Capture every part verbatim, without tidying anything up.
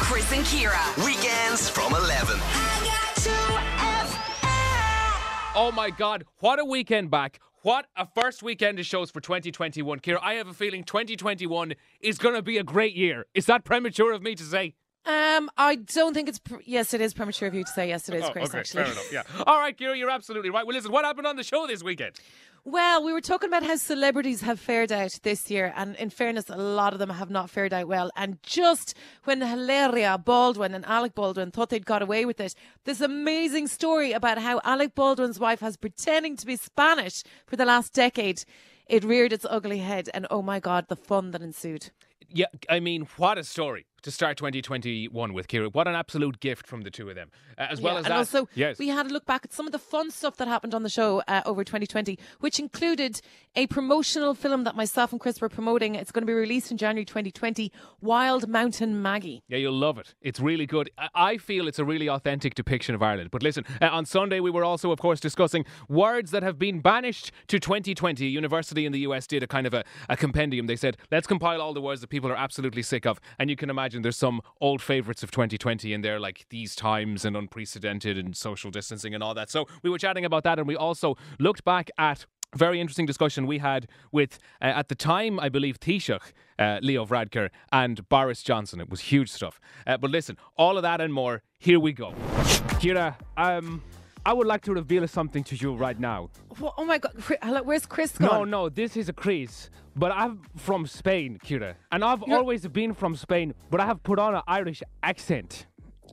Chris and Kira. Weekends from eleven. Oh my God, what a weekend back. What a first weekend of shows for twenty twenty-one. Kira, I have a feeling twenty twenty-one is going to be a great year. Is that premature of me to say? Um, I don't think it's... Pr- yes, it is premature of you to say yes, it is, Oh, Chris, okay, actually. fair enough, yeah. All right, Kira, you're absolutely right. Well, listen, what happened on the show this weekend? Well, we were talking about how celebrities have fared out this year, and in fairness, a lot of them have not fared out well. And just when Hilaria Baldwin and Alec Baldwin thought they'd got away with it, this amazing story about how Alec Baldwin's wife has pretending to be Spanish for the last decade, it reared its ugly head, and oh my God, the fun that ensued. Yeah, I mean, what a story to start twenty twenty-one with, Kira. What an absolute gift from the two of them. Uh, as well Yeah, as and that. also, yes. we had a look back at some of the fun stuff that happened on the show uh, over twenty twenty, which included a promotional film that myself and Chris were promoting. It's going to be released in January twenty twenty, Wild Mountain Maggie. Yeah, you'll love it. It's really good. I- I feel it's a really authentic depiction of Ireland. But listen, uh, on Sunday we were also, of course, discussing words that have been banished to twenty twenty. A university in the U S did a kind of a, a compendium. They said, let's compile all the words that people are absolutely sick of. And you can imagine there's some old favourites of twenty twenty in there, like these times and unprecedented and social distancing and all that. So we were chatting about that, and we also looked back at a very interesting discussion we had with, uh, at the time, I believe, Taoiseach, uh, Leo Varadkar, and Boris Johnson. It was huge stuff. Uh, but listen, all of that and more, here we go. Kira, um, I would like to reveal something to you right now. Wha- Oh my God, Chri- hello, where's Chris No, gone? no, this is a Chris, but I'm from Spain, Kira. And I've You're- always been from Spain, but I have put on an Irish accent.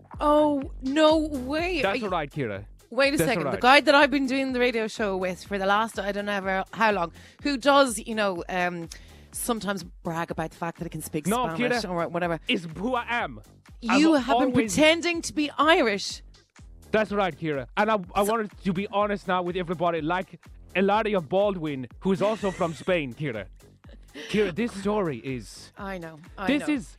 Oh, no way. Are That's you- all right, Kira. Wait a That's second. all The right. guy that I've been doing the radio show with for the last, I don't know ever how long, who does, you know, um, sometimes brag about the fact that he can speak No, Spanish Kira. or whatever. It's who I am. You I've have been always- pretending to be Irish. That's right, Kira. And I, I wanted to be honest now with everybody, like Hilaria Baldwin, who is also from Spain, Kira. Kira, this story is... I know. I This know. is...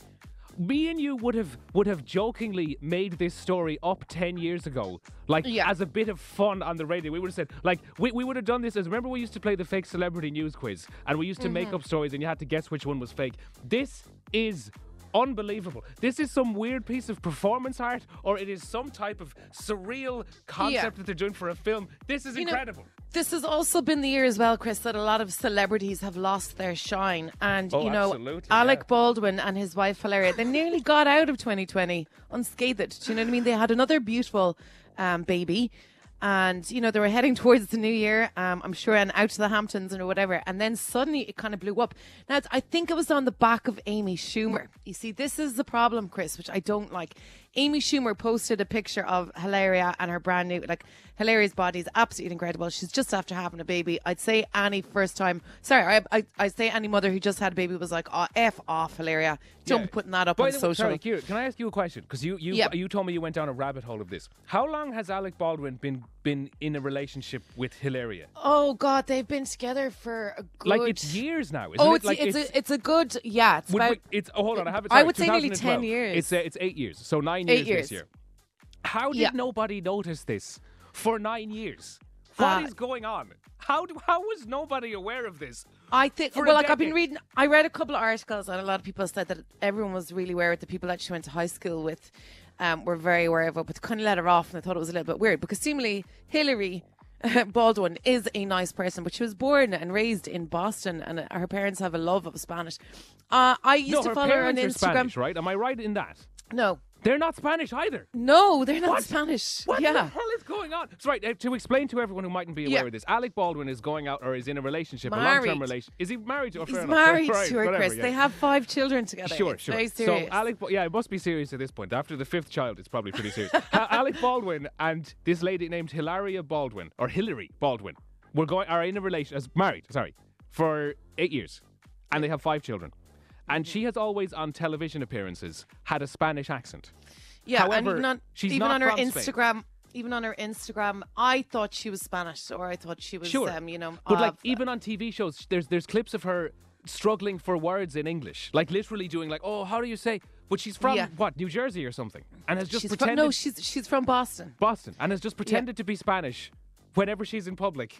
Me and you would have would have jokingly made this story up ten years ago, like Yeah. as a bit of fun on the radio. We would have said, like, we, we would have done this as, remember we used to play the fake celebrity news quiz, and we used to make up stories and you had to guess which one was fake. This is unbelievable. This is some weird piece of performance art, or it is some type of surreal concept Yeah. that they're doing for a film. This is You know, incredible. This has also been the year as well, Chris, that a lot of celebrities have lost their shine. And, Oh, you know, absolutely, Alec yeah. Baldwin and his wife Hilaria, they nearly got out of twenty twenty unscathed. Do you know what I mean? They had another beautiful um, baby. And, you know, they were heading towards the new year, um, I'm sure, and out to the Hamptons or whatever. And then suddenly it kind of blew up. Now, it's, I think it was on the back of Amy Schumer. You see, this is the problem, Chris, which I don't like. Amy Schumer posted a picture of Hilaria and her brand new, like, Hilaria's body is absolutely incredible. She's just after having a baby. I'd say any first time, sorry, I, I, I'd say any mother who just had a baby was like, oh, F off, Hilaria. Don't Yeah. be putting that up By on the way, social. Sorry, Kira, can I ask you a question? Because you you Yeah. you told me you went down a rabbit hole of this. How long has Alec Baldwin been been in a relationship with Hilaria? Oh, God, they've been together for a good... Like it's years now, isn't Oh, it? it's, Like it's, a, it's a good, yeah, it's would about... we- it's oh, hold on, I have it. I sorry, would say nearly two thousand twelve. ten years. It's uh, it's eight years, so nine Eight years, years. this year. How did Yeah. nobody notice this for nine years? What is Uh, going on? How do how was nobody aware of this? I think, For a well, like I've been decade. reading, I read a couple of articles, and a lot of people said that everyone was really aware of the people that she went to high school with, um, were very aware of it, but kind of let her off, and I thought it was a little bit weird because seemingly Hillary Baldwin is a nice person, but she was born and raised in Boston, and uh, her parents have a love of Spanish. Uh, I used No, to her follow her on parents are Instagram. Spanish, right? Am I right in that? No, They're not Spanish either. no, they're not What? Spanish. What yeah. the hell is going on? So, right, uh, to explain to everyone who mightn't be aware Yeah. of this, Alec Baldwin is going out or is in a relationship, a Married. long-term relationship. Is he married to? Oh, He's fair enough. married Right, to her, whatever, Chris. yeah. They have five children together. Sure, It's sure. Very serious. So Alec, Ba- yeah, it must be serious at this point. After the fifth child, it's probably pretty serious. Ha- Alec Baldwin and this lady named Hilaria Baldwin or Hillary Baldwin were going are in a relation as married. Sorry, for eight years, and they have five children. And she has always on television appearances had a Spanish accent. Yeah, and However, even on she's even not on her from Spain. Instagram, even on her Instagram, I thought she was Spanish, or I thought she was, Sure, um, you know, but like of- even on T V shows, there's there's clips of her struggling for words in English, like literally doing like, oh, how do you say? But she's from Yeah. what, New Jersey or something, and has just she's from, pretended no, she's she's from Boston. Boston, and has just pretended to be Spanish whenever she's in public.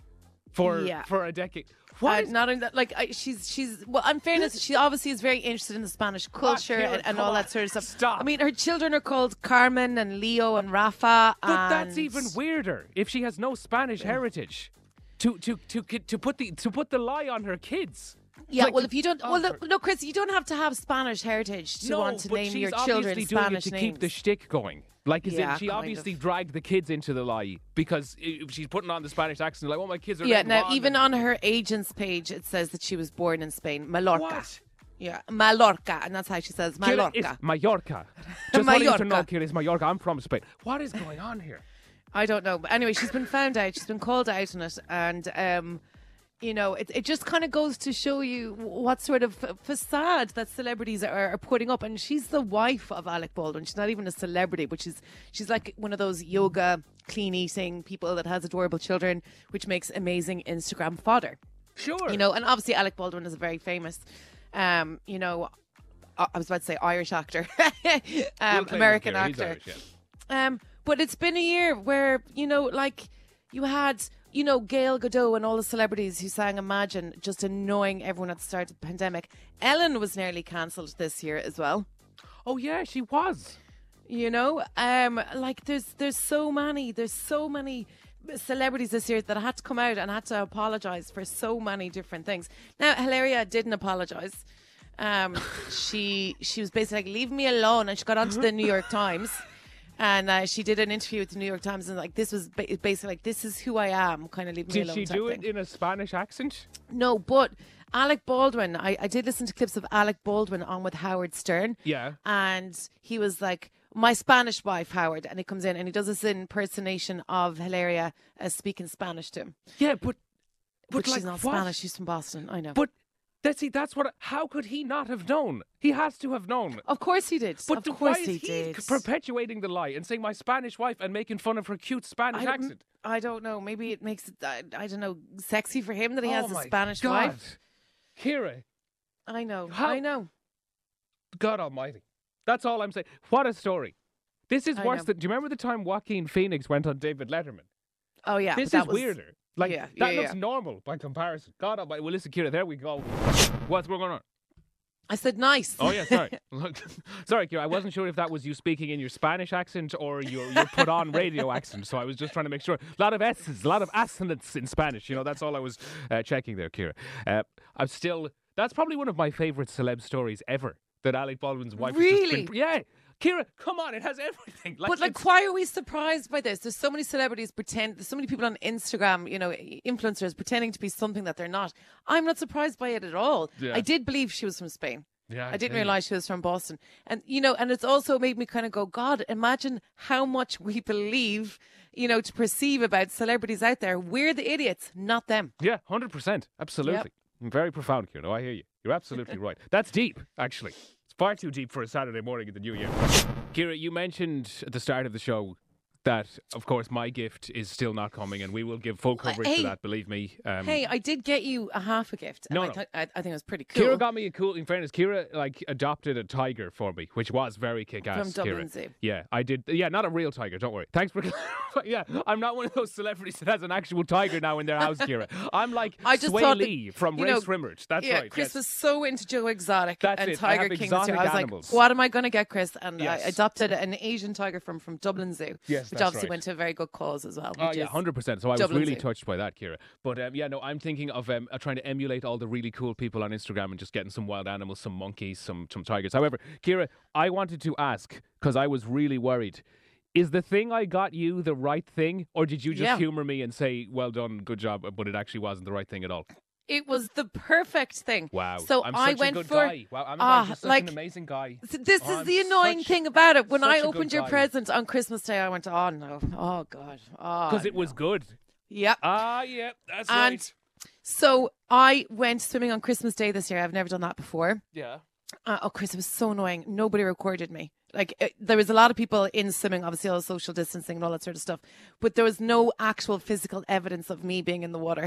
for Yeah. for a decade. Uh, What is not in that, like I, she's she's well. In fairness, she obviously is very interested in the Spanish culture Kira, and, and come all on, that sort of stuff. stop. I mean, her children are called Carmen and Leo and Rafa. But that's and- even weirder. If she has no Spanish heritage, to to to to put the to put the lie on her kids. Yeah, Like, well, if you don't, oh, well, her- no, no, Chris, you don't have to have Spanish heritage to no, want to but name she's your obviously children doing Spanish it to names. keep the shtick going. Like, as Yeah, in, she kind obviously of. dragged the kids into the lie because i- she's putting on the Spanish accent. Like, oh, my kids are Yeah, named now Juan even and- on her agent's page, it says that she was born in Spain, Mallorca. What? Yeah, Mallorca, and that's how she says Kira, Mallorca. it's Mallorca. Just want you to know, Mallorca. Kira, it's Mallorca. I'm from Spain. What is going on here? I don't know, but anyway, she's been found out. She's been called out on it, and um, you know, it it just kind of goes to show you what sort of f- facade that celebrities are, are putting up. And she's the wife of Alec Baldwin. She's not even a celebrity, but she's she's like one of those yoga, clean eating people that has adorable children, which makes amazing Instagram fodder. Sure. You know, and obviously Alec Baldwin is a very famous, um, you know, I I was about to say Irish actor, um, We'll claim him, American Kira. He's actor. Irish, yeah. Um, but it's been a year where, you know, like you had, you know, Gail Godot and all the celebrities who sang Imagine just annoying everyone at the start of the pandemic. Ellen was nearly cancelled this year as well. Oh, yeah, she was. You know, um, like there's there's so many, there's so many celebrities this year that had to come out and had to apologise for so many different things. Now, Hilaria didn't apologise. Um, she she was basically like, leave me alone, and she got onto the New York Times. And uh, she did an interview with the New York Times, and like this was ba- basically like, this is who I am, kind of leave me Did alone. she type do thing. it in a Spanish accent? No, but Alec Baldwin, I, I did listen to clips of Alec Baldwin on with Howard Stern. Yeah. And he was like, my Spanish wife, Howard. And he comes in and he does this impersonation of Hilaria uh, speaking Spanish to him. Yeah, but But, like, she's not what? Spanish, she's from Boston. I know. But that's see, that's what. How could he not have known? He has to have known. of course he did. But of the- course why is he, he did. perpetuating the lie and saying my Spanish wife and making fun of her cute Spanish I don't, accent? I don't know. Maybe it makes it, I, I don't know, sexy for him that he Oh has a my Spanish God. wife. Kira, I know. How- I know. God Almighty. That's all I'm saying. What a story. This is I worse know. than. Do you remember the time Joaquin Phoenix went on David Letterman? Oh, yeah. This but is that was, weirder. Like yeah, that yeah, looks yeah. normal by comparison. God Almighty. Well, listen, Kira. There we go. What's going on? I said nice. Oh yeah, sorry. Look, sorry, Kira. I wasn't sure if that was you speaking in your Spanish accent or your your put on radio accent. So I was just trying to make sure. A lot of S's, a lot of assonants in Spanish. You know, that's all I was uh, checking there, Kira. Uh, I'm still. That's probably one of my favorite celeb stories ever. That Alec Baldwin's wife. has just Really? been- yeah. Kira, come on, it has everything. Like, But like, it's- why are we surprised by this? There's so many celebrities pretend. There's so many people on Instagram, you know, influencers pretending to be something that they're not. I'm not surprised by it at all. Yeah. I did believe she was from Spain. Yeah, I didn't tell you. realize she was from Boston. And you know, and it's also made me kind of go, God, imagine how much we believe, you know, to perceive about celebrities out there. We're the idiots, not them. Yeah, hundred percent, absolutely. Very profound, Kira. No, I hear you. You're absolutely right. That's deep, actually. It's far too deep for a Saturday morning in the new year. Kira, you mentioned at the start of the show that, of course, my gift is still not coming, and we will give full coverage hey. to that. Believe me. Um, Hey, I did get you a half a gift. And No, I, no. th- I, I think it was pretty cool. Kira got me a cool. In fairness, Kira like adopted a tiger for me, which was very kick-ass. From Dublin Kira. Zoo. Yeah, I did. Yeah, not a real tiger. Don't worry. Thanks for. Yeah, I'm not one of those celebrities that has an actual tiger now in their house, Kira. I'm like I just Sway thought that, Lee from you Race know, Rimmert. That's yeah, right. Chris yes. was so into Joe Exotic That's and it. I Tiger have King. exotic I was animals. like, what am I going to get, Chris? And Yes. I adopted an Asian tiger from, from Dublin Zoo, Yes, which that's obviously right. went to a very good cause as well. Oh which yeah, is hundred percent. So I was Dublin really Zoo. touched by that, Kira. But um, yeah, no, I'm thinking of um, uh, trying to emulate all the really cool people on Instagram and just getting some wild animals, some monkeys, some some tigers. However, Kira, I wanted to ask because I was really worried. Is the thing I got you the right thing, or did you just Yeah. humor me and say, "Well done, good job," but it actually wasn't the right thing at all? It was the perfect thing. Wow. So I'm I such went a good for. guy. Wow, I'm, Ah, I'm just such like- an amazing guy. So this Oh, is I'm the annoying such- thing about it. When such I a good opened your guy. present on Christmas Day, I went, oh no, oh God, oh. Because it was no. good. Yep. Ah, yeah, that's And right. So I went swimming on Christmas Day this year. I've never done that before. Yeah. Uh, oh, Chris, it was so annoying. Nobody recorded me. Like, it, there was a lot of people in swimming, obviously, all social distancing and all that sort of stuff. But there was no actual physical evidence of me being in the water.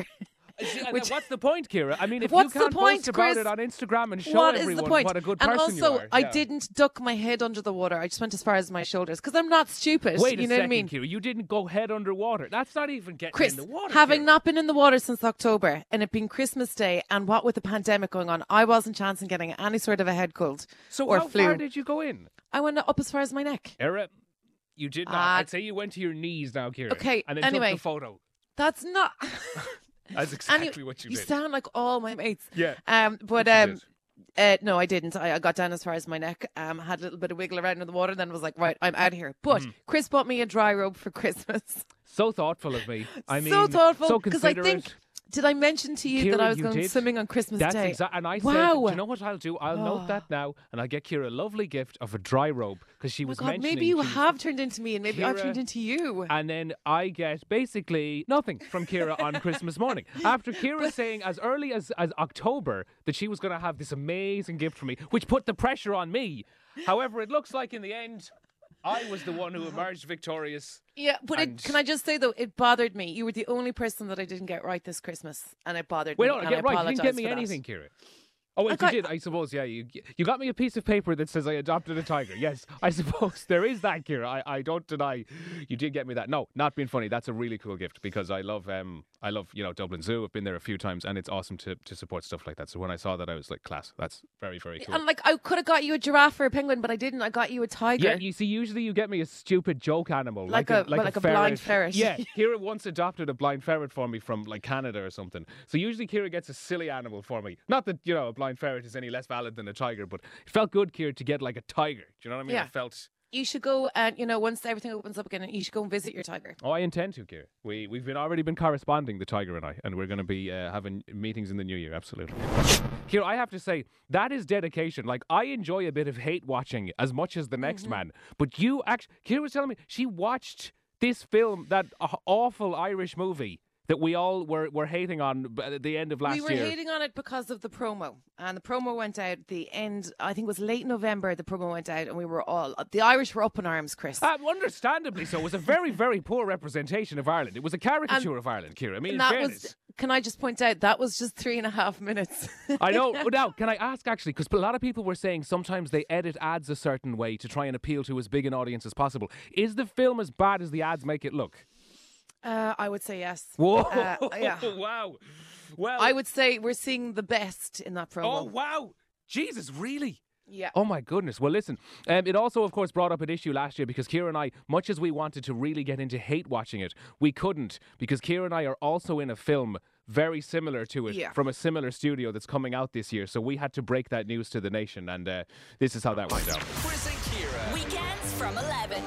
See, and Which- what's the point, Kira? I mean, if What's you the can't point, post about Chris? it on Instagram and show What is everyone the point? what a good and person also, you are. I yeah. didn't duck my head under the water. I just went as far as my shoulders because I'm not stupid. Wait you a know second, what I mean? Kira. You didn't go head underwater. That's not even getting Chris, in the water. having Kira. not been in the water since October and it being Christmas Day and what with the pandemic going on, I wasn't chancing getting any sort of a head cold So or how flu. far did you go in? I went up as far as my neck. Era, you did not. Ah. I'd say you went to your knees now, Kira. Okay, And then anyway. took the photo. That's not. That's exactly Anyway, what you you did. sound like all my mates. Yeah. Um, but You um, did. uh, no, I didn't. I, I got down as far as my neck. Um, had a little bit of wiggle around in the water, then was like, right, I'm out here. But Mm. Chris bought me a dry robe for Christmas. So thoughtful of me. I mean, so thoughtful so because I considerate. think. Did I mention to you Kira, that I was you going did. swimming on Christmas That's Day? exactly. And I said, Wow. do you know what I'll do? I'll note Oh. that now, and I'll get Kira a lovely gift of a dry robe because she Oh my was God, mentioning. maybe you she was- have turned into me, and maybe I've Kira- turned into you. And then I get basically nothing from Kira on Christmas morning. After Kira saying as early as, as October that she was going to have this amazing gift for me, which put the pressure on me. However, it looks like in the end, I was the one who emerged victorious. Yeah, but And- it, can I just say though, it bothered me. You were the only person that I didn't get right this Christmas, and it bothered Wait, me. no, and get I right. You apologise didn't get me for that. anything, Kira. Oh, wait, I got- you did, I suppose, yeah. You you got me a piece of paper that says I adopted a tiger. Yes, I suppose there is that, Kira. I, I don't deny you did get me that. No, not being funny. That's a really cool gift because I love um I love, you know, Dublin Zoo. I've been there a few times and it's awesome to, to support stuff like that. So when I saw that, I was like, class. That's very, very cool. And like, I could have got you a giraffe or a penguin, but I didn't. I got you a tiger. Yeah, you see, usually you get me a stupid joke animal, Like like, a- like, like a ferret. blind ferret. Yeah, Kira once adopted a blind ferret for me from like Canada or something. So usually Kira gets a silly animal for me. Not that, you know, a blind ferret is any less valid than a tiger, but it felt good, Kira, to get like a tiger. Do you know what I mean? Yeah. It felt. You should go and, you know, once everything opens up again, you should go and visit your tiger. Oh, I intend to, Kira. We we've been already been corresponding, the tiger and I, and we're going to be uh, having meetings in the new year. Absolutely, Kira. I have to say that is dedication. Like I enjoy a bit of hate watching as much as the next Mm-hmm. man, but you actually, Kira was telling me she watched this film, that uh, awful Irish movie that we all were were hating on b- at the end of last we were year. hating on it because of the promo, and the promo went out the end. I think it was late November. The promo went out, and we were all the Irish were up in arms, Chris. Uh, understandably so. It was a very, very poor representation of Ireland. It was a caricature of Ireland, Kira. I mean, in and that fairness. was. Can I just point out that was just three and a half minutes? I know. But now, can I ask actually? Because a lot of people were saying sometimes they edit ads a certain way to try and appeal to as big an audience as possible. Is the film as bad as the ads make it look? Uh, I would say yes. Whoa! Uh, yeah. Wow! Well, I would say we're seeing the best in that promo. Oh wow! Jesus, really? Yeah. Oh my goodness. Well, listen, um, it also, of course, brought up an issue last year because Kira and I, much as we wanted to really get into hate watching it, we couldn't because Kira and I are also in a film very similar to it Yeah. from a similar studio that's coming out this year. So we had to break that news to the nation, and uh, this is how that went down. Chris and Kira. Weekends from eleven.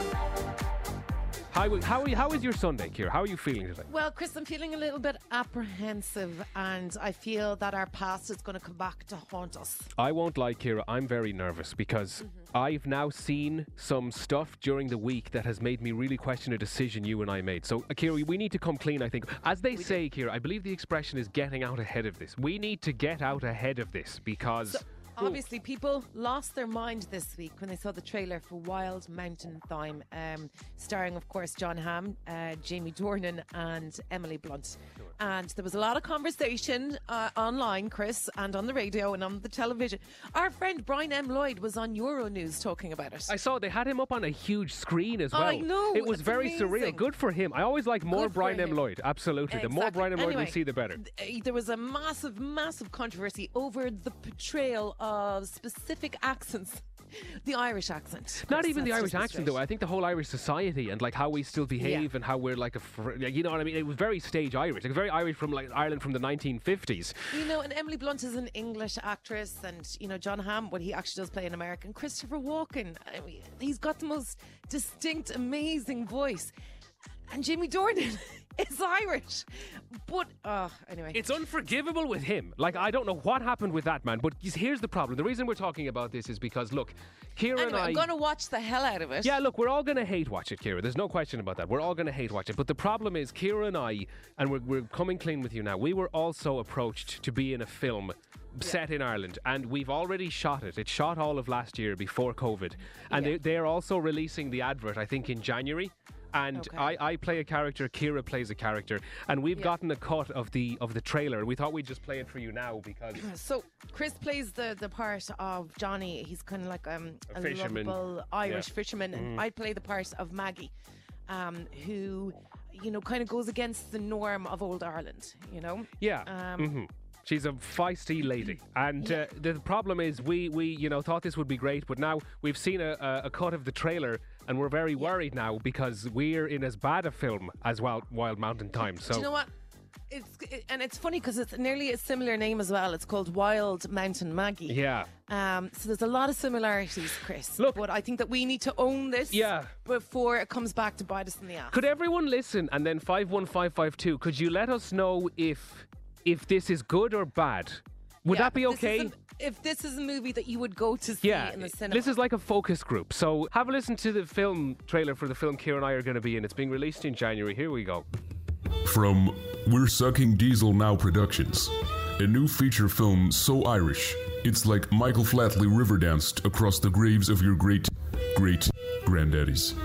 How, how, how is your Sunday, Kira? How are you feeling today? Well, Chris, I'm feeling a little bit apprehensive, and I feel that our past is going to come back to haunt us. I won't lie, Kira, I'm very nervous because I've now seen some stuff during the week that has made me really question a decision you and I made. So, uh, Kira, we need to come clean, I think. As they say, Kira, I believe the expression is getting out ahead of this. We need to get out ahead of this because... Obviously, people lost their mind this week when they saw the trailer for Wild Mountain Thyme, um, starring, of course, John Hamm, uh, Jamie Dornan, and Emily Blunt. And there was a lot of conversation uh, online, Chris, and on the radio and on the television. Our friend Brian M. Lloyd was on Euronews talking about it. I saw they had him up on a huge screen as well. I know, It was it's very surreal. amazing. Good for him. I always like more Good for Brian M. him. Lloyd. Absolutely. The more Exactly. Brian M. Lloyd Anyway, we see, the better. th- There was a massive, massive controversy over the portrayal of specific accents. The Irish accent. Not Chris, even the let's Irish just be accent, though. straight. I think the whole Irish society and like how we still behave and how we're like a, fr- you know what I mean? It was very stage Irish, like very Irish from like Ireland from the nineteen fifties. You know, and Emily Blunt is an English actress, and you know John Hamm, well, he actually does play an American. Christopher Walken, I mean, he's got the most distinct, amazing voice, and Jamie Dornan is Irish. But uh, anyway, It's unforgivable with him. Like, I don't know what happened with that man, but here's the problem. The reason we're talking about this is because, look, Kira anyway, and I... I'm going to watch the hell out of it. Yeah, look, we're all going to hate watch it, Kira. There's no question about that. We're all going to hate watch it. But the problem is, Kira and I, and we're, we're coming clean with you now, we were also approached to be in a film set in Ireland, and we've already shot it. It shot all of last year before COVID. And Yeah. they, they're also releasing the advert, I think, in January. and Okay. I, I play a character, Kira plays a character, and we've Yeah. gotten a cut of the of the trailer. We thought we'd just play it for you now because So Chris plays the, the part of Johnny. He's kind of like um, A a, fisherman. lovable Irish Yeah. fisherman, and I play the part of Maggie, um, who you know kind of goes against the norm of old Ireland. You know. yeah. Um, mhm. She's a feisty lady, and uh, the problem is we, we you know thought this would be great, but now we've seen a, a, a cut of the trailer, and we're very worried now because we're in as bad a film as Wild, Wild Mountain Thyme. So Do you know what? It's it, and it's funny because it's nearly a similar name as well. It's called Wild Mountain Maggie. yeah, Um, so there's a lot of similarities, Chris. Look- but I think that we need to own this. Yeah. Before it comes back to bite us in the ass. could everyone listen? And then five one five five two. Could you let us know if if this is good or bad? Would Yeah, that be if this okay? is a- if this is a movie that you would go to see Yeah, in the cinema. this is like a focus group. So have a listen to the film trailer for the film Kira and I are going to be in. It's being released in January. Here we go. From We're Sucking Diesel Now Productions, a new feature film so Irish, it's like Michael Flatley river danced across the graves of your great, great granddaddies.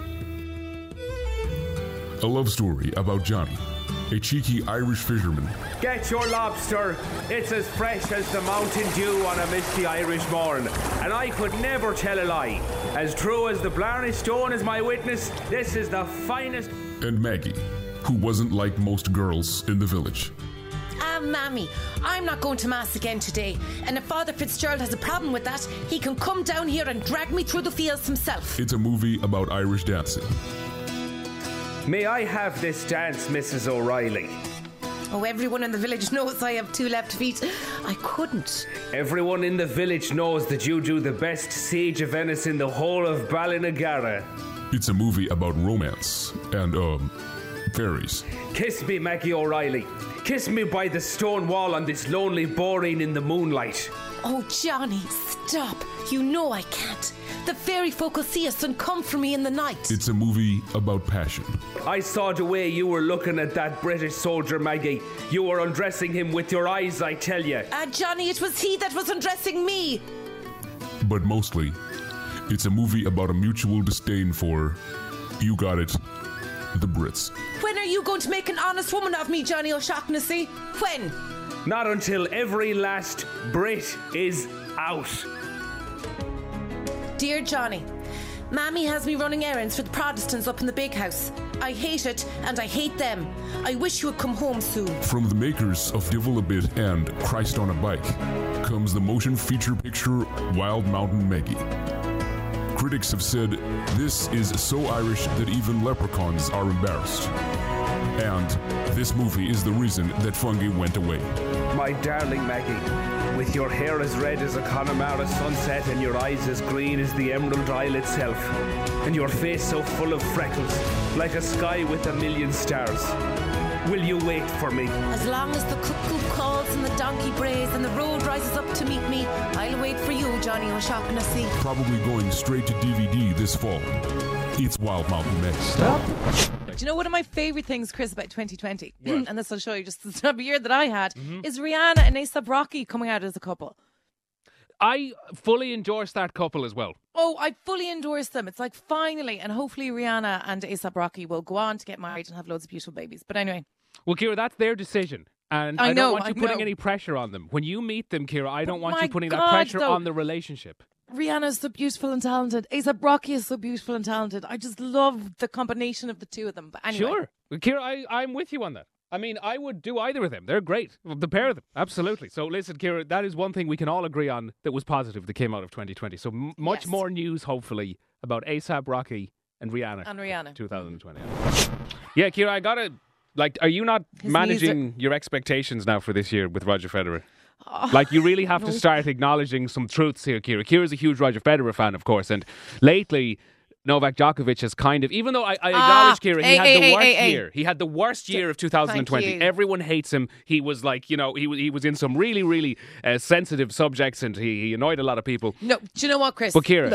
A love story about Johnny, a cheeky Irish fisherman Get your lobster. It's as fresh as the mountain dew on a misty Irish morn. And I could never tell a lie. As true as the Blarney Stone is my witness, this is the finest. and Maggie, who wasn't like most girls in the village. Ah, Mammy, I'm not going to Mass again today. And if Father Fitzgerald has a problem with that, he can come down here and drag me through the fields himself. It's a movie about Irish dancing. May I have this dance, Missus O'Reilly? Oh, everyone in the village knows I have two left feet. I couldn't. Everyone in the village knows that you do the best siege of Venice in the whole of Ballynagara. It's a movie about romance and, um, fairies. Kiss me, Maggie O'Reilly. Kiss me by the stone wall on this lonely boreen in the moonlight. Oh, Johnny, stop. You know I can't. The fairy folk will see us and come for me in the night. It's a movie about passion. I saw the way you were looking at that British soldier, Maggie. You were undressing him with your eyes, I tell you. Ah, Johnny, it was he that was undressing me. But mostly, it's a movie about a mutual disdain for, you got it, the Brits. When are you going to make an honest woman of me, Johnny O'Shaughnessy? When? Not until every last Brit is out. Dear Johnny, Mammy has me running errands for the Protestants up in the big house. I hate it, and I hate them. I wish you would come home soon. From the makers of Divil a Bit and Christ on a Bike comes the motion feature picture Wild Mountain Maggie. Critics have said this is so Irish that even leprechauns are embarrassed. And this movie is the reason that fungi went away. My darling Maggie, with your hair as red as a Connemara sunset and your eyes as green as the Emerald Isle itself, and your face so full of freckles, like a sky with a million stars. Will you wait for me? As long as the cuckoo calls and the donkey brays and the road rises up to meet me, I'll wait for you, Johnny O'Shaughnessy. Probably going straight to D V D this fall. It's Wild Mountain Maggie. Stop. Do you know one of my favourite things, Chris, about twenty twenty? And this will show you just the type of year that I had, is Rihanna and A$AP Rocky coming out as a couple. I fully endorse that couple as well. Oh, I fully endorse them. It's like finally, and hopefully Rihanna and A$AP Rocky will go on to get married and have loads of beautiful babies. But anyway, Well, Kira, that's their decision. And I I, know, don't want you I putting know. any pressure on them. When you meet them, Kira, I don't want my you putting that God, pressure though. on the relationship. Rihanna's so beautiful and talented. A$AP Rocky is so beautiful and talented. I just love the combination of the two of them. But anyway, Sure. Well, Kira, I, I'm with you on that. I mean, I would do either of them. They're great. The pair of them. Absolutely. So listen, Kira, that is one thing we can all agree on that was positive that came out of twenty twenty. So m- much Yes. more news, hopefully, about A$AP Rocky and Rihanna. And Rihanna. twenty twenty. Yeah, Kira, I gotta, like, are you not His managing your expectations now for this year with Roger Federer? Like, you really have to start acknowledging some truths here, Kira. Kira's a huge Roger Federer fan, of course, and lately Novak Djokovic has kind of, even though I, I Ah, acknowledge, Kira, he hey, had hey, the hey, worst hey, hey. year. He had the worst year of two thousand twenty. Thank you. Everyone hates him. He was like, you know, he, was- he was in some really, really uh, sensitive subjects, and he, he annoyed a lot of people. No, do you know what, Chris? But Ciara, Look,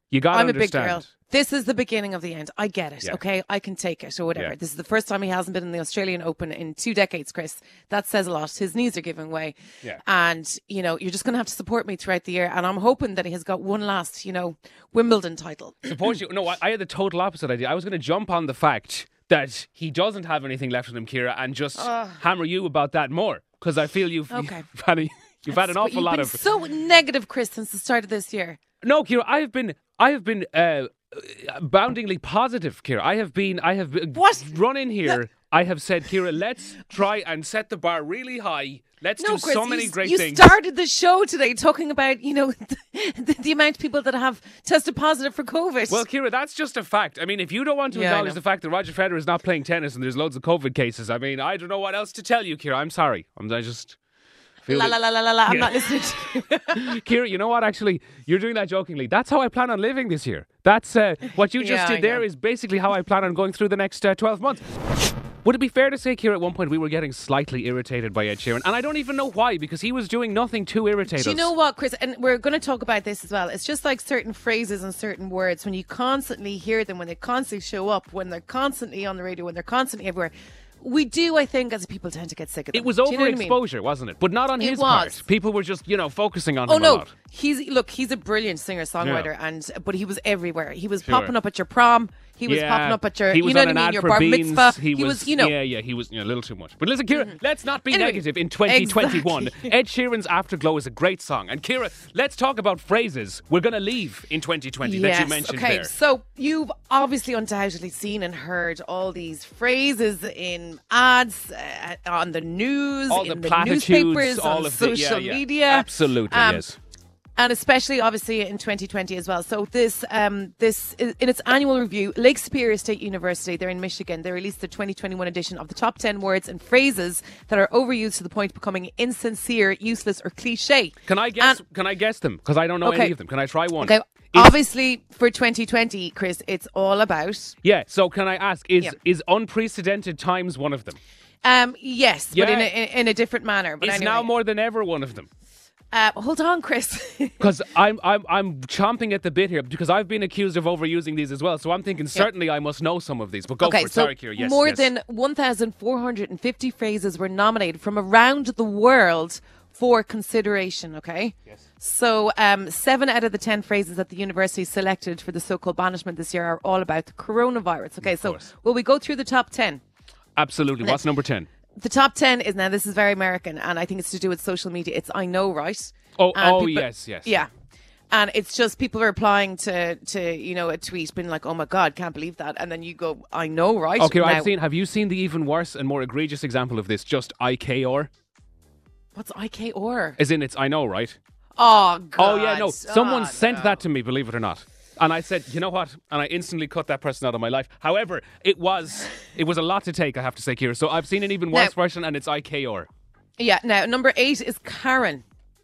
You got to I'm a big understand. girl. This is the beginning of the end. I get it. Yeah. Okay, I can take it or whatever. Yeah. This is the first time he hasn't been in the Australian Open in two decades, Chris. That says a lot. His knees are giving way. Yeah. And, you know, you're just going to have to support me throughout the year. And I'm hoping that he has got one last, you know, Wimbledon title. Suppose you. No, I, I had the total opposite idea. I was going to jump on the fact that he doesn't have anything left in him, Ciara, and just hammer you about that more because I feel you've, Okay. you've had a, you've had an But awful you've lot been of. so negative, Chris, since the start of this year. No, Ciara, I have been. I have been. Uh, boundingly positive, Ciara. I have been. I have been, What? run in here. I have said, Ciara, let's try and set the bar really high. Let's No, do Chris, so many you, great you things. started the show today talking about, you know, the, the amount of people that have tested positive for COVID. Well, Ciara, that's just a fact. I mean, if you don't want to Yeah, I acknowledge know. the fact that Roger Federer is not playing tennis and there's loads of COVID cases, I mean, I don't know what else to tell you, Ciara. I'm sorry. I'm, I just feel la it- la la la la la. I'm Yeah. not listening to you. Ciara, you know what? Actually, you're doing that jokingly. That's how I plan on living this year. That's uh, what you just Yeah, I did there know. is basically how I plan on going through the next uh, twelve months. Would it be fair to say, Ciara, at one point we were getting slightly irritated by Ed Sheeran? And I don't even know why, because he was doing nothing to irritate Do you us. know what, Chris? And we're going to talk about this as well. It's just like certain phrases and certain words when you constantly hear them, when they constantly show up, when they're constantly on the radio, when they're constantly everywhere. We do, I think, as people tend to get sick of them. It was Do you know what I mean? overexposure, wasn't it? But not on It his was. part. People were just, you know, focusing on Oh him a no, lot. he's look, he's a brilliant singer songwriter, and but he was everywhere. He was Sure. popping up at your prom. He was Yeah. popping up at your, He was you know on what an I mean, ad your for bar Beans. mitzvah. He was, you know, yeah, yeah, he was you know, a little too much. But listen, Ciara, let's not be Anyway, negative. In twenty twenty-one, Ed Sheeran's Afterglow is a great song. And Ciara, let's talk about phrases we're going to leave in twenty twenty that you mentioned okay. there. So you've obviously undoubtedly seen and heard all these phrases in ads, uh, on the news, All in the the, platitudes, newspapers, all on of the, social yeah, yeah. media. Absolutely, Um, yes. And especially, obviously, in twenty twenty as well. So this, um, this in its annual review, Lake Superior State University, they're in Michigan, they released the twenty twenty-one edition of the top ten words and phrases that are overused to the point of becoming insincere, useless, or cliche. Can I guess? and- Can I guess them? Because I don't know Okay. any of them. Can I try one? Okay, Is- obviously for twenty twenty, Chris, it's all about. Yeah. So can I ask? Is Yeah. is unprecedented times one of them? Um, yes, but in Yeah. a, in, in a different manner. But Is anyway, now more than ever one of them? Uh, hold on, Chris. Because I'm I'm I'm chomping at the bit here because I've been accused of overusing these as well. So I'm thinking certainly I must know some of these. But go okay, for it. so Sorry, Ciara. Yes, more yes. than one thousand four hundred fifty phrases were nominated from around the world for consideration. Okay. Yes. So um, seven out of the ten phrases that the university selected for the so-called banishment this year are all about the coronavirus. Okay, so course. will we go through the top ten? Absolutely. What's number ten? The top ten is now, this is very American, and I think it's to do with social media. It's I know, right? Oh, And oh people- yes, yes. Yeah. And it's just people are replying to, to, you know, a tweet being like, oh my God, can't believe that. And then you go, I know, right? Okay, Now, I've seen. Have you seen the even worse and more egregious example of this? Just I K or, What's I K or? as in it's I know, right? Oh, God. Oh yeah, no. Someone Oh, sent no. that to me, believe it or not. And I said, you know what? And I instantly cut that person out of my life. However, it was it was a lot to take, I have to say, Ciara. So I've seen an even worse Now- version, and it's I K or. Yeah, now, number eight is Karen.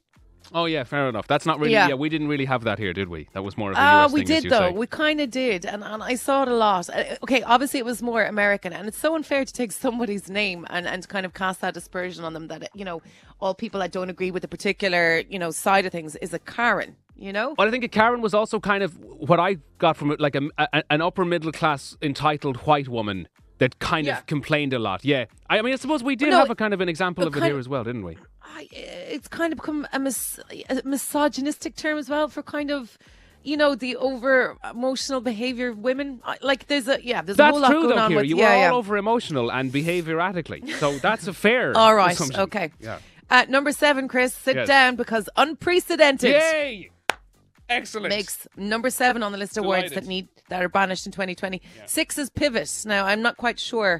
Oh yeah, fair enough. That's not really. Yeah. Yeah. we didn't really have that here, did we? That was more of a U Uh, S we thing, as did, you though. say. We kind of did. And, and I saw it a lot. Uh, Okay, obviously it was more American. And it's so unfair to take somebody's name and, and kind of cast that aspersion on them that, you know, all people that don't agree with a particular, you know, side of things is a Karen, you know? Well, I think Karen was also kind of what I got from it, like a, a, an upper middle class entitled white woman that kind Yeah. of complained a lot. Yeah, I mean, I suppose we did no, have a kind of an example it of it kind here of- as well, didn't we? I, it's kind of become a, mis- a misogynistic term as well for kind of, you know, the over emotional behavior of women. I- Like there's a yeah, there's a That's whole lot true, going though, on Ciara. with You yeah, were yeah. all over emotional and behave erratically, so that's a fair. All right, assumption. okay. Yeah. Uh, number seven, Chris, sit Yes. down because unprecedented Yay! Excellent. makes number seven on the list of words Delighted. that need that are banished in twenty twenty. Six is pivot. Now I'm not quite sure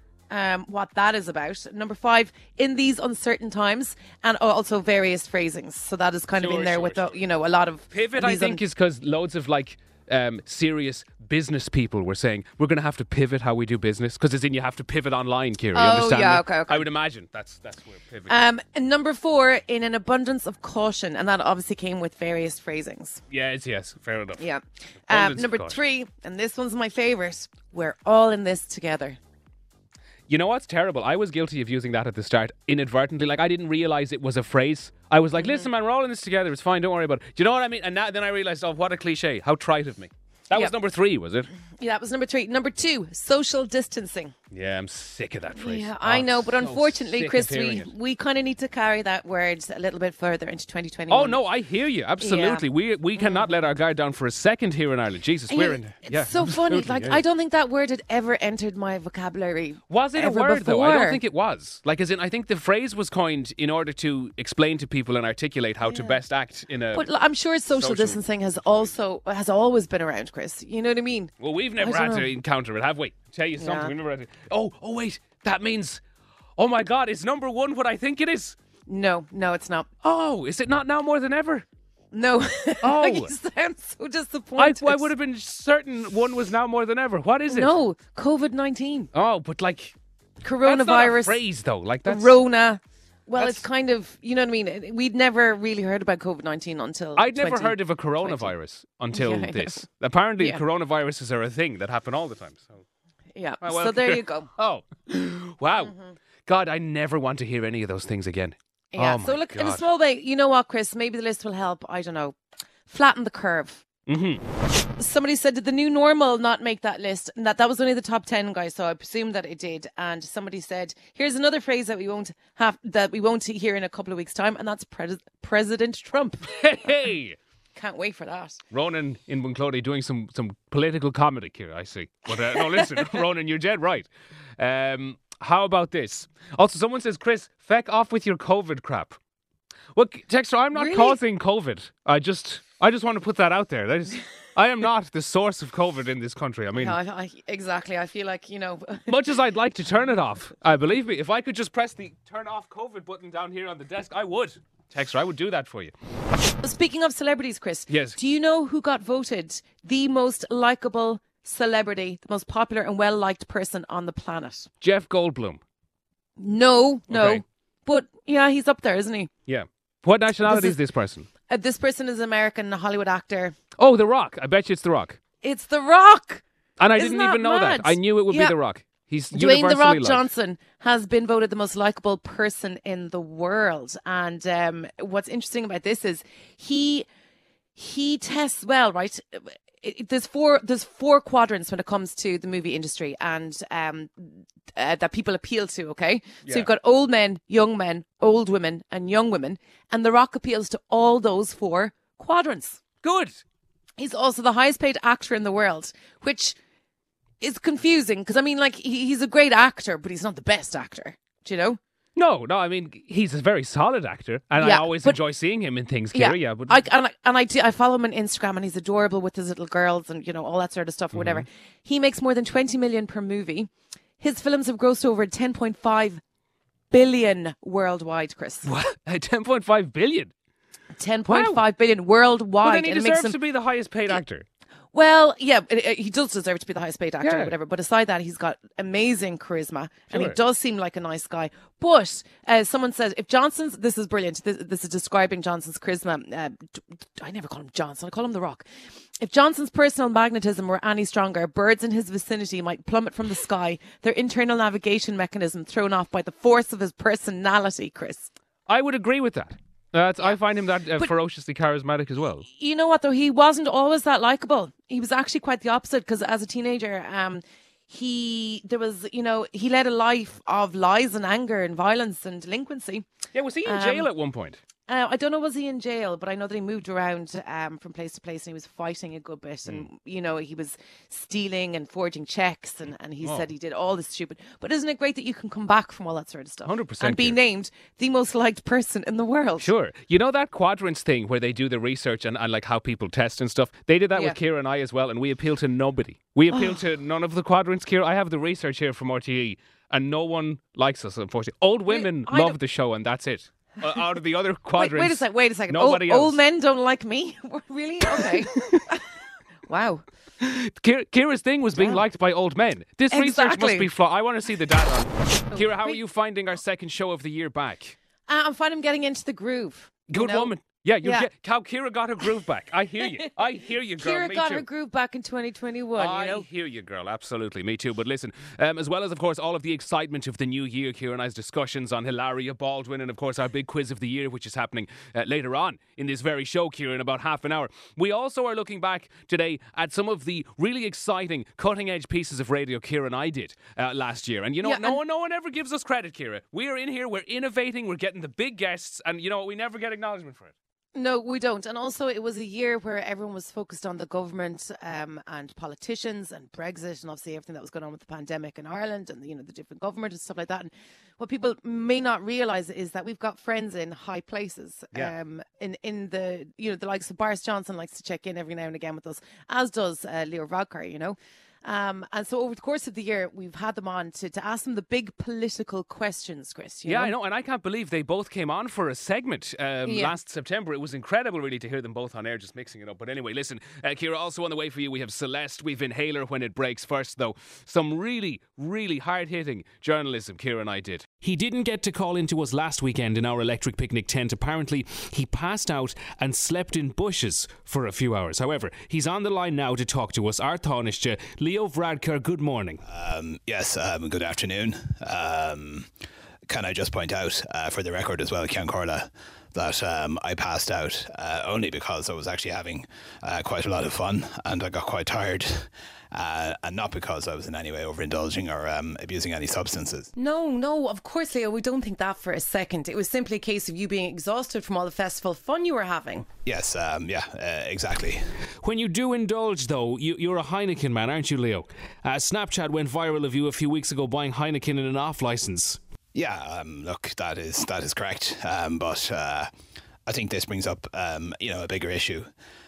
um, what that is about. Number five, in these uncertain times, and also various phrasings. So that is kind Sure, of in there sure, with sure. the, you know, a lot of Pivot, I these think, un- is because loads of like um, serious business people were saying we're going to have to pivot how we do business because it's in you have to pivot online, Ciara. You Oh, understand yeah, me? okay, okay. I would imagine that's that's where pivot. Um, and number four, in an abundance of caution, and that obviously came with various phrasings. yes, yes, fair enough. Yeah. Um, Abundance of number caution. three, and this one's my favourite. We're all in this together. You know what's terrible? I was guilty of using that at the start inadvertently. Like, I didn't realize it was a phrase. I was like, Mm-hmm. listen, man, we're all in this together. It's fine. Don't worry about it. Do you know what I mean? And now, then I realized, oh, what a cliche. How trite of me. That was Yep. number three, was it? Yeah, that was number three. Number two, social distancing. Yeah, I'm sick of that phrase. Yeah, Oh, I know, but so unfortunately, sick Chris, of hearing we, it. we kind of need to carry that word a little bit further into twenty twenty-one. Oh, no, I hear you. Absolutely. We we cannot let our guard down for a second here in Ireland. Jesus, Yeah, we're in. It's Yeah, so funny. absolutely, Like, yeah. I don't think that word had ever entered my vocabulary. Was it a ever word, though? I don't before. think it was. Like, as in, I think the phrase was coined in order to explain to people and articulate how to best act in a... But l- I'm sure social, Social- distancing has also has always been around, Chris. You know what I mean? Well, we've never I don't had to know. encounter it, have we? Tell you something, Yeah. we've never had to... Oh, oh, wait. That means... Oh, my God, is number one what I think it is? No, no, it's not. Oh, is it not now more than ever? No. Oh. You sound so I, disappointed. I would have been certain one was now more than ever. What is it? No, COVID nineteen, Oh, but like... That's not a coronavirus, phrase, though. Like, that's... Rona. Well, That's- it's kind of, you know what I mean? We'd never really heard about COVID nineteen until. I'd never twenty heard of a coronavirus until Yeah, I know. this. Apparently, Yeah. coronaviruses are a thing that happen all the time. So, Yeah. Oh, well, so there you go. Oh, wow. God, I never want to hear any of those things again. Yeah. Oh, so my look, in a God. small way, you know what, Chris? Maybe the list will help. I don't know. Flatten the curve. Mm-hmm. Somebody said, did the new normal not make that list? And that that was only the top ten, guys. So I presume that it did. And somebody said, here's another phrase that we won't have that we won't hear in a couple of weeks' time, and that's pres- President Trump. Hey, hey. Can't wait for that. Ronan in Bunclody doing some, some political comedy here, I see. But uh, no, listen, Ronan, you're dead right. Um, how about this? Also, someone says, Chris, feck off with your COVID crap. Well, Texter, I'm not Really? causing COVID. I just, I just want to put that out there. That is, I am not the source of COVID in this country. I mean, Yeah, I, I, exactly. I feel like, you know, much as I'd like to turn it off, uh, believe me, if I could just press the turn off COVID button down here on the desk, I would. Texter, I would do that for you. speaking of celebrities, Chris. Yes. Do you know who got voted the most likable celebrity, the most popular and well liked person on the planet? Jeff Goldblum. No, no. Okay. But yeah, he's up there, isn't he? Yeah. What nationality This is, is- this person? Uh, this person is an American Hollywood actor. Oh, The Rock. I bet you it's The Rock. It's The Rock. And I Isn't didn't that even know mad? that. I knew it would Yeah. be The Rock. He's Dwayne universally The Rock loved. Johnson has been voted the most likable person in the world. And um, what's interesting about this is he he tests well, right? It, it- there's four there's four quadrants when it comes to the movie industry and um, uh, that people appeal to. Okay, so you've got old men, young men, old women, and young women, and The Rock appeals to all those four quadrants. Good. He's also the highest paid actor in the world, which is confusing because I mean, like he, he's a great actor, but he's not the best actor. Do you know? No, no, I mean, he's a very solid actor. And I Yeah, always but- enjoy seeing him in things, Kira. Yeah, but I and I, and I, do, I follow him on Instagram, and he's adorable with his little girls and you know all that sort of stuff or whatever. Mm-hmm. He makes more than twenty million per movie. His films have grossed over ten point five billion worldwide. Chris, what? ten point five billion. ten point five billion worldwide. Well, then he and it deserves makes him, to be the highest paid actor. Well, yeah, it, it- he does deserve to be the highest paid actor Yeah. or whatever. But aside that, he's got amazing charisma and he Sure. does seem like a nice guy. But uh, someone said, if Johnson's, this is brilliant. This, this is describing Johnson's charisma. Uh, d- I never call him Johnson. I call him The Rock. If Johnson's personal magnetism were any stronger, birds in his vicinity might plummet from the sky, their internal navigation mechanism thrown off by the force of his personality, Chris. I would agree with that. That's, I find him that uh, But- ferociously charismatic as well. You know what though? He wasn't always that likable. He was actually quite the opposite because as a teenager, um, he there was you know he led a life of lies and anger and violence and delinquency. Yeah, was he in Um, jail at one point? Uh, I don't know was he in jail, but I know that he moved around um, from place to place and he was fighting a good bit. And you know he was stealing and forging checks, and, and he Oh. said he did all this stupid. But isn't it great that you can come back from all that sort of stuff? one hundred percent, and be Kira. named the most liked person in the world. Sure. You know that quadrants thing where they do the research and, and like how people test and stuff? They did that with Yeah. Kira and I as well, and we appeal to nobody. We appeal to none of the quadrants, Kira. I have the research here from R T E, and no one likes us, unfortunately. Old women I love don't- the show, and that's it. Uh, out of the other Wait, quadrants. wait a second. Wait a second. Nobody old, else. old men don't like me. Really? Okay. Wow. Kira, Kira's thing was being liked by old men. This research must Exactly. be flawed. I want to see the data. on it. Kira, how are you finding our second show of the year back? Uh, I'm finding him getting into the groove. you Good know? woman. Yeah, you Yeah. get how Ciara got her groove back. I hear you. I hear you, girl. Ciara Me got too. her groove back in twenty twenty-one, I you know. hear you, girl. Absolutely. Me too. But listen, um, as well as, of course, all of the excitement of the new year, Ciara and I's discussions on Hilaria Baldwin and, of course, our big quiz of the year, which is happening uh, later on in this very show, Ciara, in about half an hour. We also are looking back today at some of the really exciting, cutting-edge pieces of radio Ciara and I did uh, last year. And, you know, Yeah, no, and- one, no one ever gives us credit, Ciara. We are in here, we're innovating, we're getting the big guests, and, you know what, we never get acknowledgement for it. No, we don't. And also, it was a year where everyone was focused on the government um, and politicians and Brexit and obviously everything that was going on with the pandemic in Ireland and, you know, the different government and stuff like that. And what people may not realise is that we've got friends in high places. Yeah. Um, in, in the, you know, the likes of Boris Johnson likes to check in every now and again with us, as does uh, Leo Varadkar, you know. Um, and so over the course of the year, we've had them on to, to ask them the big political questions, Chris. You Yeah, know? I know, and I can't believe they both came on for a segment um, Yeah. last September. It was incredible, really, to hear them both on air, just mixing it up. But anyway, listen, uh, Ciara, also on the way for you, we have Celeste, we've Inhaler when it breaks. First, though, some really, really hard-hitting journalism Ciara and I did. He didn't get to call into us last weekend in our electric picnic tent. Apparently, he passed out and slept in bushes for a few hours. However, he's on the line now to talk to us. Our Taoiseach, Leo Varadkar, good morning. Um, yes, um, good afternoon. Um, can I just point out, uh, for the record as well, Cian Corla, that um, I passed out uh, only because I was actually having uh, quite a lot of fun and I got quite tired. Uh, and not because I was in any way overindulging or um, abusing any substances. No, no, of course, Leo, we don't think that for a second. It was simply a case of you being exhausted from all the festival fun you were having. Yes, um, yeah, uh, exactly. When you do indulge, though, you, you're a Heineken man, aren't you, Leo? Uh, Snapchat went viral of you a few weeks ago buying Heineken in an off-licence. Yeah, um, look, that is that is correct. Um, but uh, I think this brings up, um, you know, a bigger issue.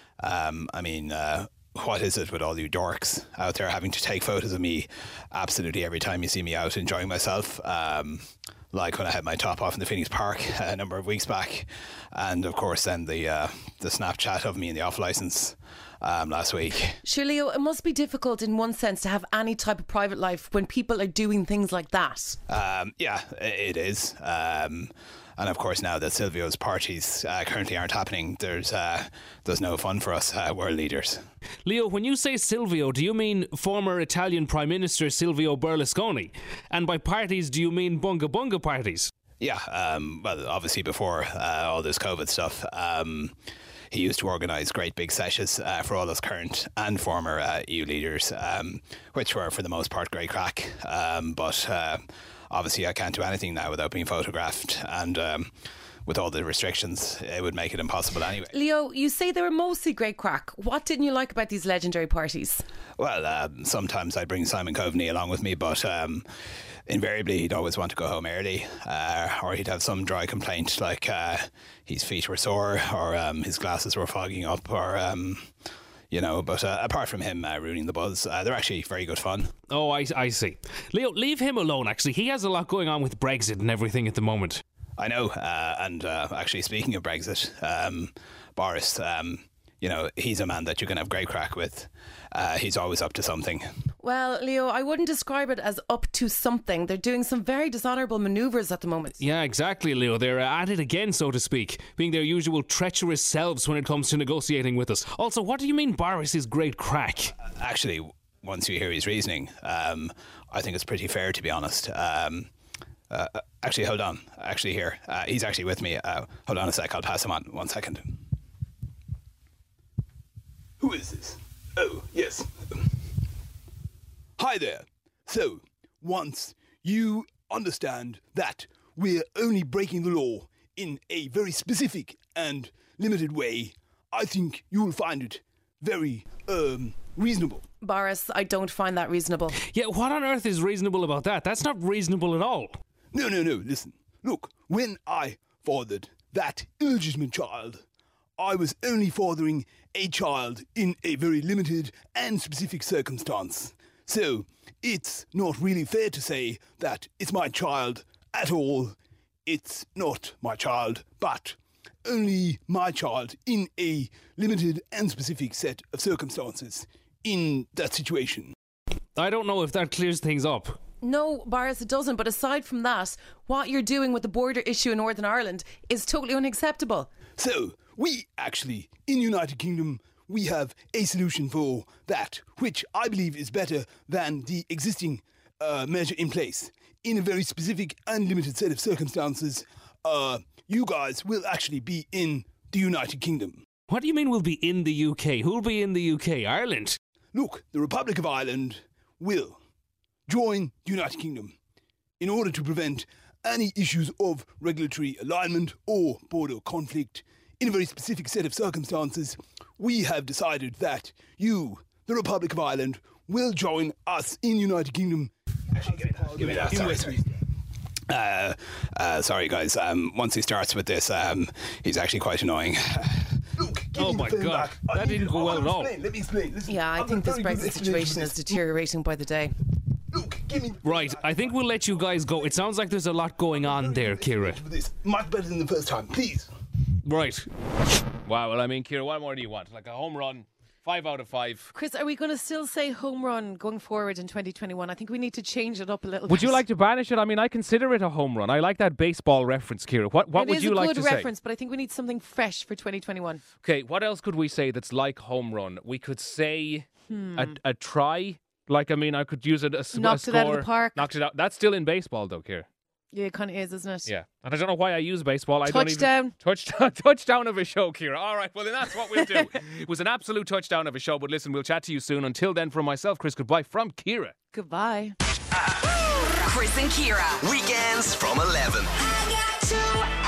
Um, I mean, uh, what is it with all you dorks out there having to take photos of me absolutely every time you see me out enjoying myself? Um, like when I had my top off in the Phoenix Park a number of weeks back, and of course then the uh, the Snapchat of me in the off licence um, last week. Sure, Leo, it must be difficult in one sense to have any type of private life when people are doing things like that. Um, yeah, it is. Um, And of course, now that Silvio's parties uh, currently aren't happening, there's uh, there's no fun for us uh, world leaders. Leo, when you say Silvio, do you mean former Italian Prime Minister Silvio Berlusconi? And by parties, do you mean bunga bunga parties? Yeah, um, well, obviously before uh, all this COVID stuff, um, he used to organise great big sessions uh, for all those current and former uh, E U leaders, um, which were for the most part great crack. Um, but uh, obviously I can't do anything now without being photographed, and um, with all the restrictions, it would make it impossible anyway. Leo, you say they were mostly great crack. What didn't you like about these legendary parties? Well, um, sometimes I'd bring Simon Coveney along with me, but um, invariably he'd always want to go home early, uh, or he'd have some dry complaint like uh, his feet were sore, or um, his glasses were fogging up, or... Um, You know, but uh, apart from him uh, ruining the buzz, uh, they're actually very good fun. Oh, I, I see. Leo, leave him alone, actually. He has a lot going on with Brexit and everything at the moment. I know, uh, and uh, actually speaking of Brexit, um, Boris, um, you know, he's a man that you can have great crack with. Uh, he's always up to something. Well, Leo, I wouldn't describe it as up to something. They're doing some very dishonourable manoeuvres at the moment. Yeah, exactly, Leo. They're uh, at it again, so to speak, being their usual treacherous selves when it comes to negotiating with us. Also, what do you mean Boris is great crack? Uh, actually, once you hear his reasoning, um, I think it's pretty fair, to be honest. Um, uh, actually, hold on. Actually, here. Uh, he's actually with me. Uh, hold on a sec. I'll pass him on. One second. Who is this? Oh, yes. Hi there. So, once you understand that we're only breaking the law in a very specific and limited way, I think you will find it very um, reasonable. Boris, I don't find that reasonable. Yeah, what on earth is reasonable about that? That's not reasonable at all. No, no, no, listen. Look, when I fathered that illegitimate child, I was only fathering a child in a very limited and specific circumstance. So, it's not really fair to say that it's my child at all. It's not my child, but only my child in a limited and specific set of circumstances in that situation. I don't know if that clears things up. No, Boris, it doesn't. But aside from that, what you're doing with the border issue in Northern Ireland is totally unacceptable. So, we actually, in United Kingdom, we have a solution for that, which I believe is better than the existing uh, measure in place. In a very specific and limited set of circumstances, uh, you guys will actually be in the United Kingdom. What do you mean we'll be in the U K? Who'll be in the U K? Ireland? Look, the Republic of Ireland will join the United Kingdom in order to prevent any issues of regulatory alignment or border conflict. In a very specific set of circumstances, we have decided that you, the Republic of Ireland, will join us in the United Kingdom. Give me that. Sorry, sorry. Uh, uh, sorry, guys. Um, once he starts with this, um, he's actually quite annoying. Look, give Oh me my the phone God, back. I that need- didn't go I well wanna at all. explain. Let me explain. Listen, Yeah, I I've think got this very good Brexit explanation situation for is this. deteriorating by the day. Look, give me the phone Right, back. I think we'll let you guys go. It sounds like there's a lot going on there, Kira. For this, much better than the first time, please. Right. Wow, well, I mean, Kira, what more do you want? Like a home run, five out of five. Chris, are we going to still say home run going forward in twenty twenty-one? I think we need to change it up a little Would bit. you like to banish it? I mean, I consider it a home run. I like that baseball reference, Kira. What what It would is you a like good to reference, but I think we need something fresh for twenty twenty-one. say? Okay, what else could we say that's like home run? We could say a, a try. Like, I mean, I could use it as a Knocked it score. out of the park. Knocked it out. That's still in baseball, though, Kira. Yeah, it kind of is, isn't it? Yeah. And I don't know why I use baseball. I don't even... Touchdown. Touchdown. Touchdown of a show, Kira. All right, well, then that's what we'll do. It was an absolute touchdown of a show, but listen, we'll chat to you soon. Until then, from myself, Chris, goodbye from Kira. Goodbye. Chris and Kira. Weekends from eleven. I got to